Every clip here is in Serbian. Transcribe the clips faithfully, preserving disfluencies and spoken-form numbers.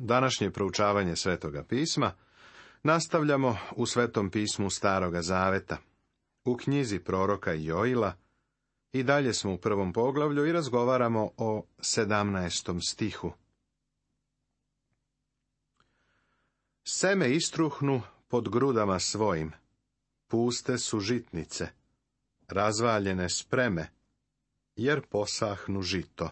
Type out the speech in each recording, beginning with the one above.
Današnje proučavanje Svetoga pisma nastavljamo u Svetom pismu Staroga zaveta, u knjizi proroka Joila, i dalje smo u prvom poglavlju i razgovaramo o sedamnaestom stihu. Seme istruhnu pod grudama svojim, puste su žitnice, razvaljene spreme, jer posahnu žito.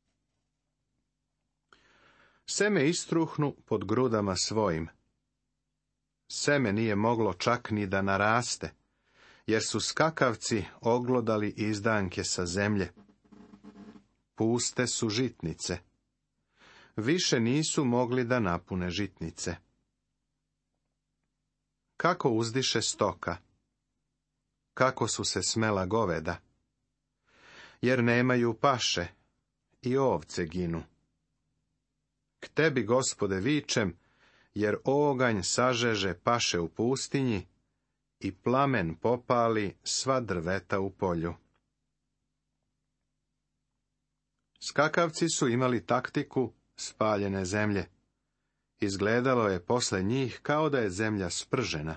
Seme istruhnu pod grudama svojim. Seme nije moglo čak ni da naraste, jer su skakavci oglodali izdanke sa zemlje. Puste su žitnice. Više nisu mogli da napune žitnice. Kako uzdiše stoka? Kako su se smela goveda? Jer nemaju paše, i ovce ginu. K tebi, Gospode, vičem, jer oganj sažeže paše u pustinji i plamen popali sva drveta u polju. Skakavci su imali taktiku spaljene zemlje. Izgledalo je posle njih kao da je zemlja spržena.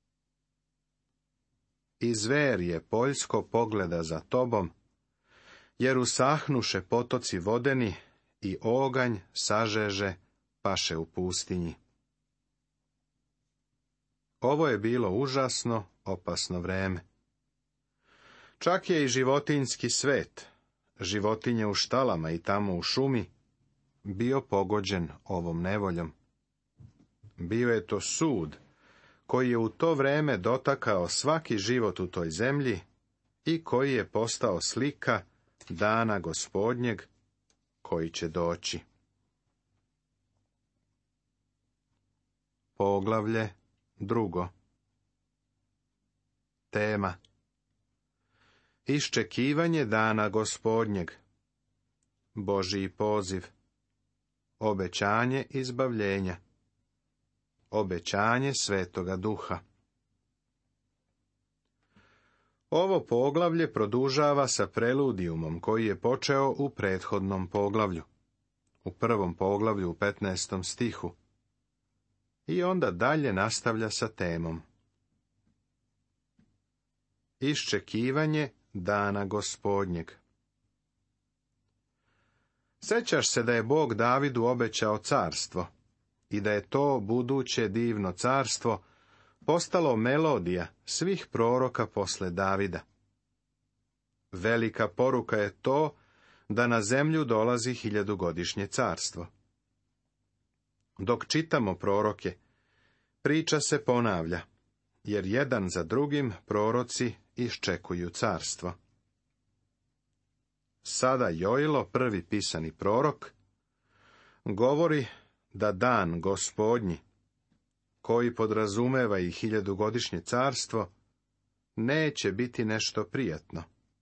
I zver je poljsko pogleda za tobom, jer usahnuše potoci vodeni i oganj sažeže paše u pustinji. Ovo je bilo užasno, opasno vreme. Čak je i životinjski svet, životinje u štalama i tamo u šumi, bio pogođen ovom nevoljom. Bio je to sud, koji je u to vreme dotakao svaki život u toj zemlji i koji je postao slika dana Gospodnjeg, koji će doći. Poglavlje drugo. Tema: Iščekivanje dana Gospodnjeg. Božji poziv. Obećanje izbavljenja. Obećanje Svetoga Duha. Ovo poglavlje produžava sa preludijumom koji je počeo u prethodnom poglavlju, u prvom poglavlju u petnaestom stihu, i onda dalje nastavlja sa temom. Iščekivanje dana Gospodnjeg. Sećaš se da je Bog Davidu obećao carstvo i da je to buduće divno carstvo postalo melodija svih proroka posle Davida. Velika poruka je to da na zemlju dolazi hiljadugodišnje carstvo. Dok čitamo proroke, priča se ponavlja, jer jedan za drugim proroci iščekuju carstvo. Sada Joilo, prvi pisani prorok, govori da dan Gospodnji, koji podrazumeva i hiljadugodišnje carstvo, neće biti nešto prijatno.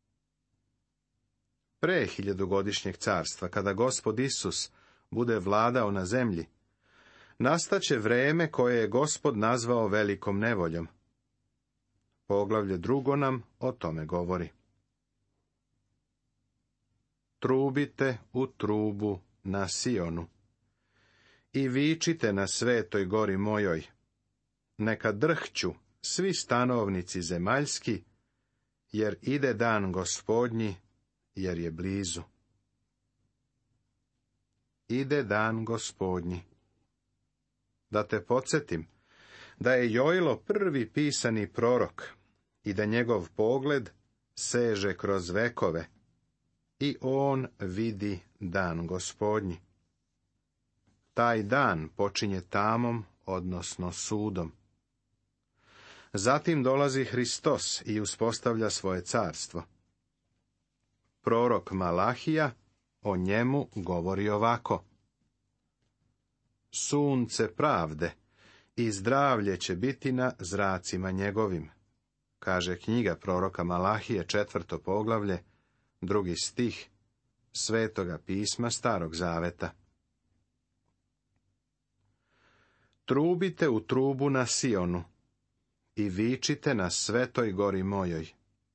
Pre hiljadugodišnjeg carstva, kada Gospod Isus bude vladao na zemlji, nastaće vreme koje je Gospod nazvao velikom nevoljom. Poglavlje drugo nam o tome govori. Trubite u trubu na Sionu i vičite na svetoj gori mojoj. Neka drhću svi stanovnici zemaljski, jer ide dan Gospodnji, jer je blizu. Ide dan Gospodnji. Da te podsjetim da je Joilo prvi pisani prorok i da njegov pogled seže kroz vekove i on vidi dan Gospodnji. Taj dan počinje tamom, odnosno sudom. Zatim dolazi Hristos i uspostavlja svoje carstvo. Prorok Malahija o njemu govori ovako. Sunce pravde i zdravlje će biti na zracima njegovim, kaže knjiga proroka Malahije, četvrto poglavlje, drugi stih Svetoga pisma Starog zaveta. Trubite u trubu na Sionu i vičite na svetoj gori mojoj.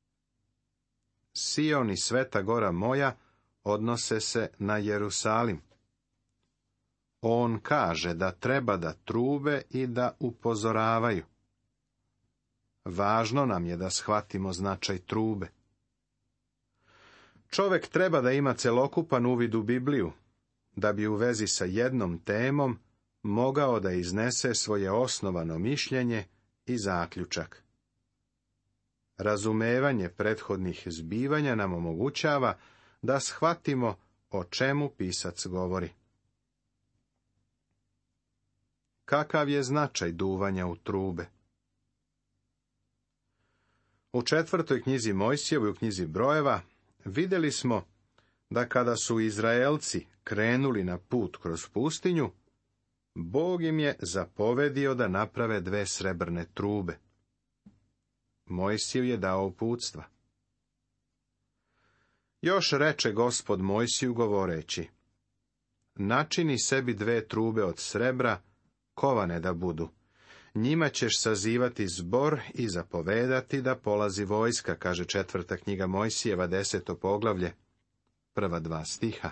Sion i sveta gora moja odnose se na Jerusalim. On kaže da treba da trube i da upozoravaju. Važno nam je da shvatimo značaj trube. Čovek treba da ima celokupan uvid u Bibliju, da bi u vezi sa jednom temom mogao da iznese svoje osnovano mišljenje i zaključak. Razumevanje prethodnih zbivanja nam omogućava da shvatimo o čemu pisac govori. Kakav je značaj duvanja u trube? U četvrtoj knjizi Mojsijevoj, u knjizi Brojeva, vidjeli smo da kada su Izraelci krenuli na put kroz pustinju, Bog im je zapovedio da naprave dve srebrne trube. Mojsiju je dao uputstva. Još reče Gospod Mojsiju govoreći: načini sebi dve trube od srebra, kovane da budu. Njima ćeš sazivati zbor i zapovedati da polazi vojska, kaže četvrta knjiga Mojsijeva, deseto poglavlje, prva dva stiha.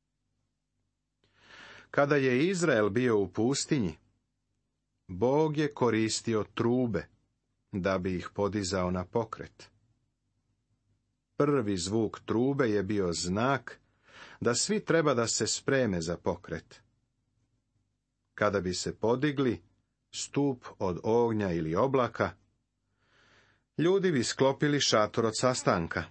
Kada je Izrael bio u pustinji, Bog je koristio trube da bi ih podizao na pokret. Prvi zvuk trube je bio znak da svi treba da se spreme za pokret. Kada bi se podigli stup od ognja ili oblaka, ljudi bi sklopili šator od sastanka.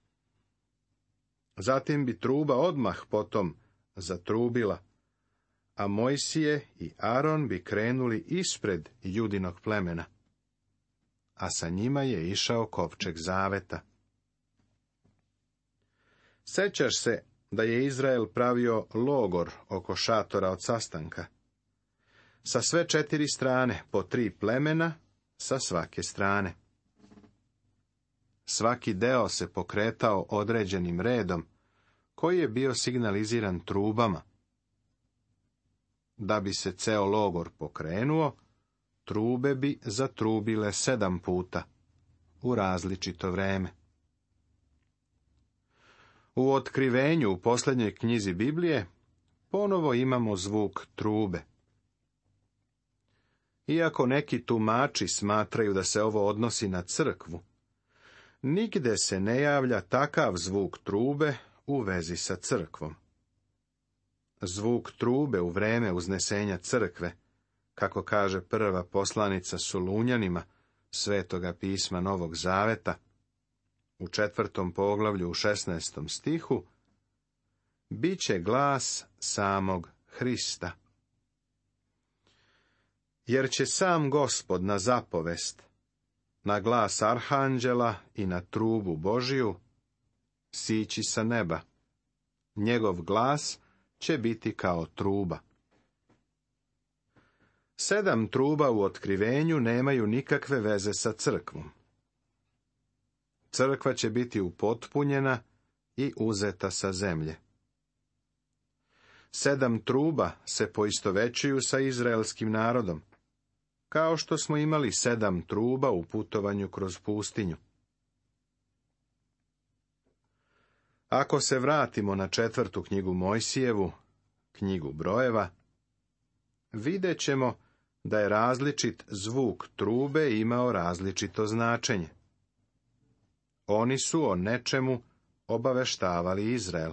Zatim bi truba odmah potom zatrubila, a Mojsije i Aron bi krenuli ispred Judinog plemena, a sa njima je išao kovčeg zaveta. Sećaš se da je Izrael pravio logor oko šatora od sastanka. Sa sve četiri strane, po tri plemena, sa svake strane. Svaki deo se pokretao određenim redom, koji je bio signaliziran trubama. Da bi se ceo logor pokrenuo, trube bi zatrubile sedam puta, u različito vreme. U Otkrivenju, u posljednjoj knjizi Biblije, ponovo imamo zvuk trube. Iako neki tumači smatraju da se ovo odnosi na crkvu, nigde se ne javlja takav zvuk trube u vezi sa crkvom. Zvuk trube u vreme uznesenja crkve, kako kaže prva poslanica Solunjanima Svetoga pisma Novog Zaveta, u četvrtom poglavlju u šesnaestom stihu, bit će glas samog Hrista. Jer će sam Gospod na zapovest, na glas arhanđela i na trubu Božiju sići sa neba. Njegov glas će biti kao truba. Sedam truba u Otkrivenju nemaju nikakve veze sa crkvom. Crkva će biti upotpunjena i uzeta sa zemlje. Sedam truba se poistovećuju sa izraelskim narodom, kao što smo imali sedam truba u putovanju kroz pustinju. Ako se vratimo na četvrtu knjigu Mojsijevu, knjigu Brojeva, vidjet ćemo da je različit zvuk trube imao različito značenje. Oni su o nečemu obaveštavali Izrael.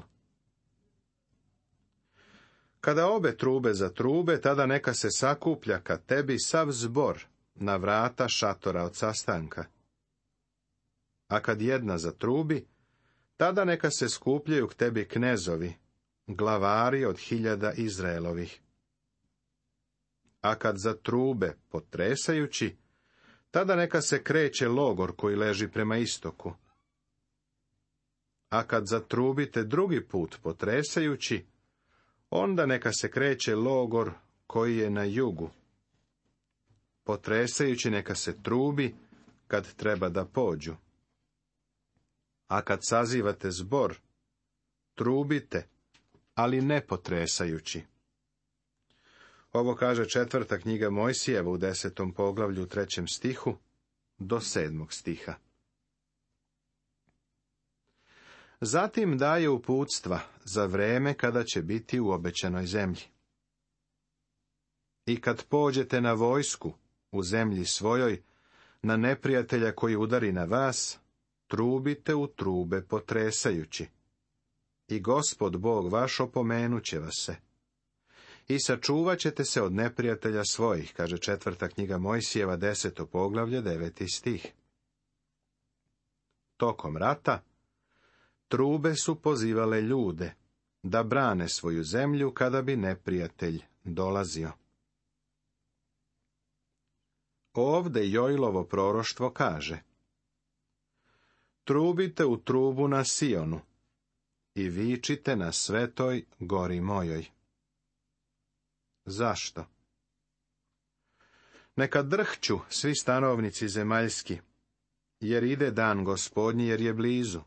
Kada obe trube za trube, tada neka se sakuplja ka tebi sav zbor na vrata šatora od sastanka. A kad jedna zatrubi, tada neka se skupljaju k tebi knezovi, glavari od hiljada Izraelovih. A kad zatrube potresajući, tada neka se kreće logor koji leži prema istoku. A kad zatrubite drugi put potresajući, onda neka se kreće logor koji je na jugu. Potresajući neka se trubi kad treba da pođu. A kad sazivate zbor, trubite, ali ne potresajući. Ovo kaže četvrta knjiga Mojsijeva u desetom poglavlju u trećem stihu do sedmog stiha. Zatim daje uputstva za vreme kada će biti u obećanoj zemlji. I kad pođete na vojsku u zemlji svojoj, na neprijatelja koji udari na vas, trubite u trube potresajući. I Gospod Bog vaš opomenut će vas se. I sačuvat ćete se od neprijatelja svojih, kaže četvrta knjiga Mojsijeva, deseto poglavlje, deveti stih. Tokom rata, trube su pozivale ljude da brane svoju zemlju kada bi neprijatelj dolazio. Ovde Joilovo proroštvo kaže: trubite u trubu na Sionu i vičite na svetoj gori mojoj. Zašto? Neka drhću svi stanovnici zemaljski, jer ide dan Gospodnji, jer je blizu.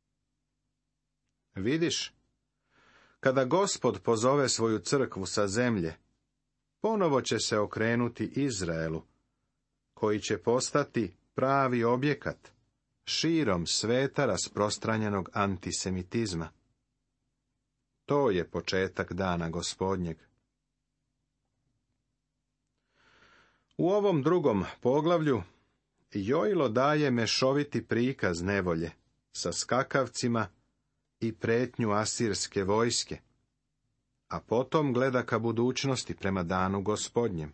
Vidiš, kada Gospod pozove svoju crkvu sa zemlje, ponovo će se okrenuti Izraelu, koji će postati pravi objekat širom sveta rasprostranjenog antisemitizma. To je početak dana Gospodnjeg. U ovom drugom poglavlju Joilo daje mešoviti prikaz nevolje sa skakavcima i pretnju asirske vojske, a potom gleda ka budućnosti prema danu Gospodnjem.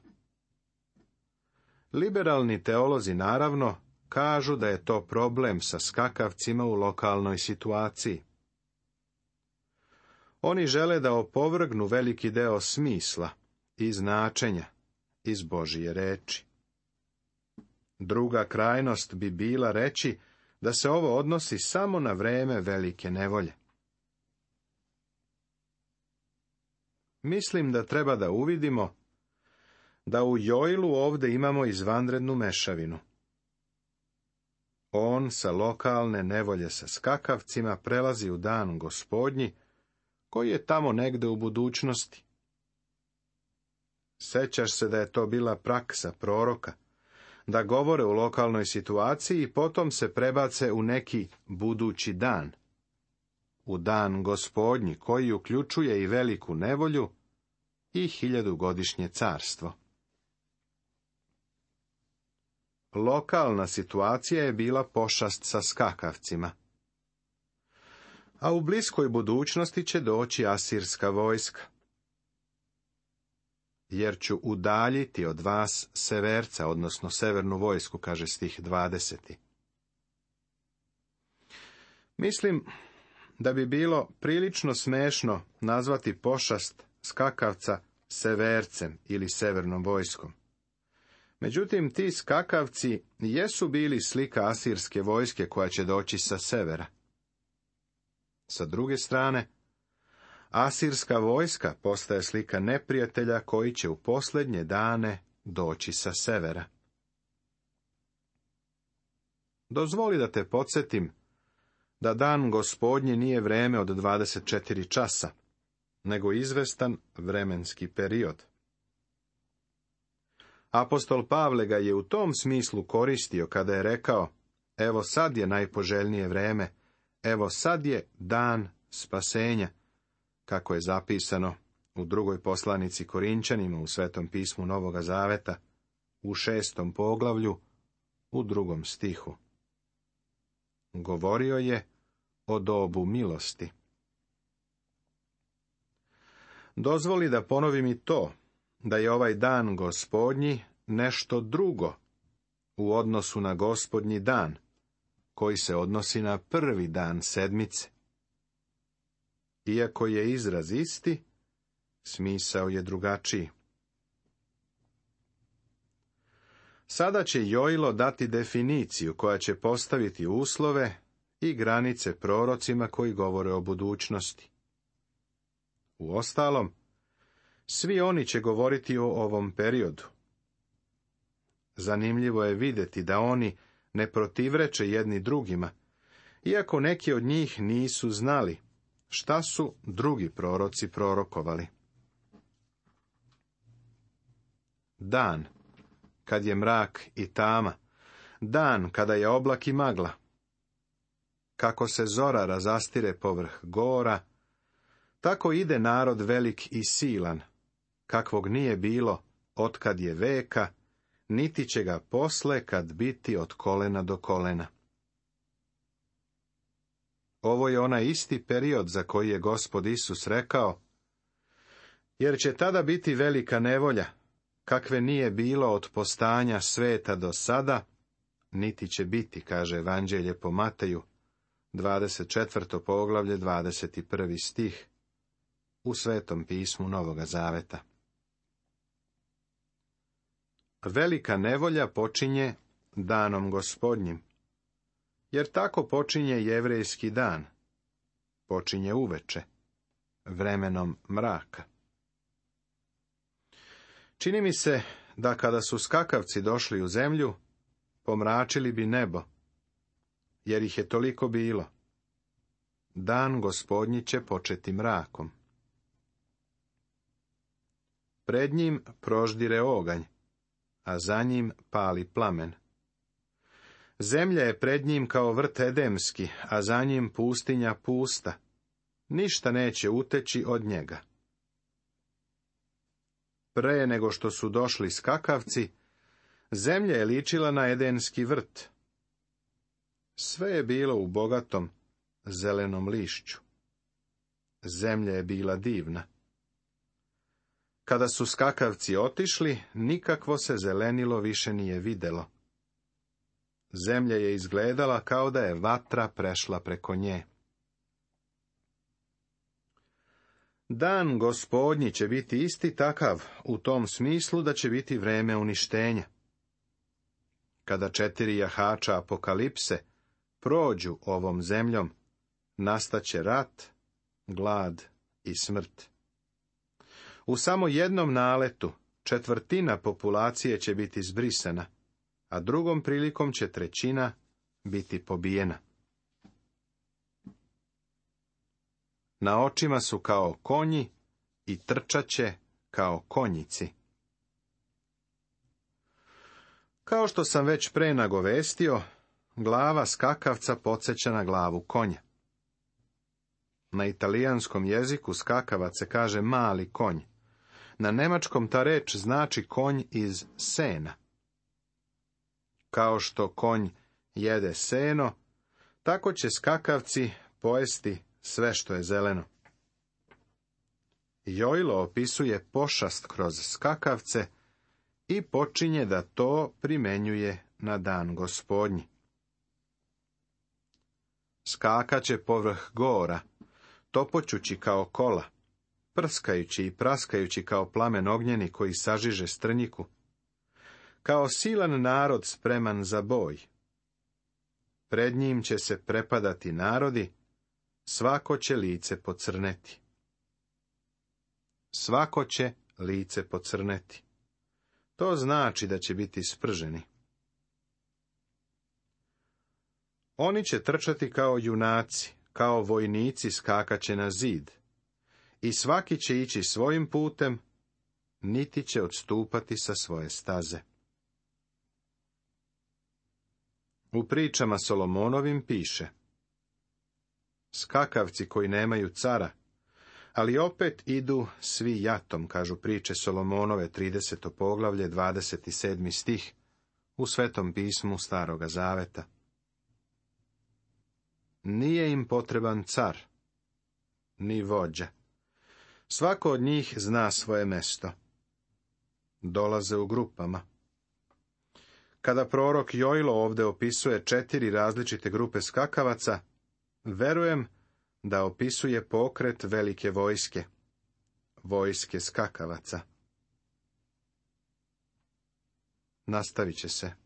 Liberalni teolozi naravno kažu da je to problem sa skakavcima u lokalnoj situaciji. Oni žele da opovrgnu veliki deo smisla i značenja iz Božije reči. Druga krajnost bi bila reći da se ovo odnosi samo na vreme velike nevolje. Mislim da treba da uvidimo da u Joilu ovde imamo izvanrednu mešavinu. On sa lokalne nevolje sa skakavcima prelazi u dan Gospodnji, koji je tamo negde u budućnosti. Sećaš se da je to bila praksa proroka, da govore u lokalnoj situaciji i potom se prebace u neki budući dan, u dan Gospodnji, koji uključuje i veliku nevolju i hiljadugodišnje carstvo. Lokalna situacija je bila pošast sa skakavcima, a u bliskoj budućnosti će doći asirska vojska. Jer ću udaljiti od vas severca, odnosno severnu vojsku, kaže stih dvadeseti. Mislim da bi bilo prilično smešno nazvati pošast skakavca severcem ili severnom vojskom. Međutim, ti skakavci jesu bili slika asirske vojske koja će doći sa severa. Sa druge strane, asirska vojska postaje slika neprijatelja koji će u posljednje dane doći sa severa. Dozvoli da te podsjetim da dan Gospodnji nije vreme od dvadeset četiri časa, nego izvestan vremenski period. Apostol Pavle ga je u tom smislu koristio kada je rekao: evo sad je najpoželjnije vreme, evo sad je dan spasenja, kako je zapisano u drugoj poslanici Korinčanima u Svetom pismu Novoga Zaveta, u šestom poglavlju, u drugom stihu. Govorio je o dobu milosti. Dozvoli da ponovim i to, da je ovaj dan Gospodnji nešto drugo u odnosu na Gospodnji dan, koji se odnosi na prvi dan sedmice. Iako je izraz isti, smisao je drugačiji. Sada će Joilo dati definiciju koja će postaviti uslove i granice prorocima koji govore o budućnosti. Uostalom, svi oni će govoriti o ovom periodu. Zanimljivo je vidjeti da oni ne protivreče jedni drugima, iako neki od njih nisu znali šta su drugi proroci prorokovali. Dan, kad je mrak i tama, dan kada je oblak i magla, kako se zora razastire povrh gora, tako ide narod velik i silan, kakvog nije bilo otkad je veka, niti će ga posle kad biti od kolena do kolena. Ovo je onaj isti period za koji je Gospod Isus rekao, jer će tada biti velika nevolja, kakve nije bilo od postanja sveta do sada, niti će biti, kaže Evanđelje po Mateju, dvadeset četvrto poglavlje, dvadeset prvi stih, u Svetom pismu Novoga Zaveta. Velika nevolja počinje danom Gospodnjim, jer tako počinje jevrejski dan, počinje uveče, vremenom mraka. Čini mi se da kada su skakavci došli u zemlju, pomračili bi nebo, jer ih je toliko bilo. Dan Gospodnji će početi mrakom. Pred njim proždire oganj, a za njim pali plamen. Zemlja je pred njim kao vrt edemski, a za njim pustinja pusta. Ništa neće uteći od njega. Pre nego što su došli skakavci, zemlja je ličila na edenski vrt. Sve je bilo u bogatom, zelenom lišću. Zemlja je bila divna. Kada su skakavci otišli, nikakvo se zelenilo više nije videlo. Zemlja je izgledala kao da je vatra prešla preko nje. Dan Gospodnji će biti isti takav, u tom smislu da će biti vreme uništenja. Kada četiri jahača apokalipse prođu ovom zemljom, nastaće rat, glad i smrt. U samo jednom naletu četvrtina populacije će biti zbrisana, a drugom prilikom će trećina biti pobijena. Na očima su kao konji i trčaće kao konjici. Kao što sam već pre nagovestio, glava skakavca podsjeća na glavu konja. Na italijanskom jeziku skakavac se kaže mali konj. Na nemačkom ta reč znači konj iz sena. Kao što konj jede seno, tako će skakavci pojesti sve što je zeleno. Jojlo opisuje pošast kroz skakavce i počinje da to primenjuje na dan Gospodnji. Skakaće povrh gora, topoćući kao kola, prskajući i praskajući kao plamen ognjeni koji sažiže strnjiku, kao silan narod spreman za boj. Pred njim će se prepadati narodi, svako će lice pocrneti. Svako će lice pocrneti. To znači da će biti sprženi. Oni će trčati kao junaci, kao vojnici skakaće na zid. I svaki će ići svojim putem, niti će odstupati sa svoje staze. U pričama Solomonovim piše: skakavci koji nemaju cara, ali opet idu svi jatom, kažu priče Solomonove, trideseto poglavlje, dvadeset sedmi stih, u Svetom pismu Staroga Zaveta. Nije im potreban car, ni vođa. Svako od njih zna svoje mesto. Dolaze u grupama. Kada prorok Jojlo ovdje opisuje četiri različite grupe skakavaca, verujem da opisuje pokret velike vojske, vojske skakavaca. Nastavit će se.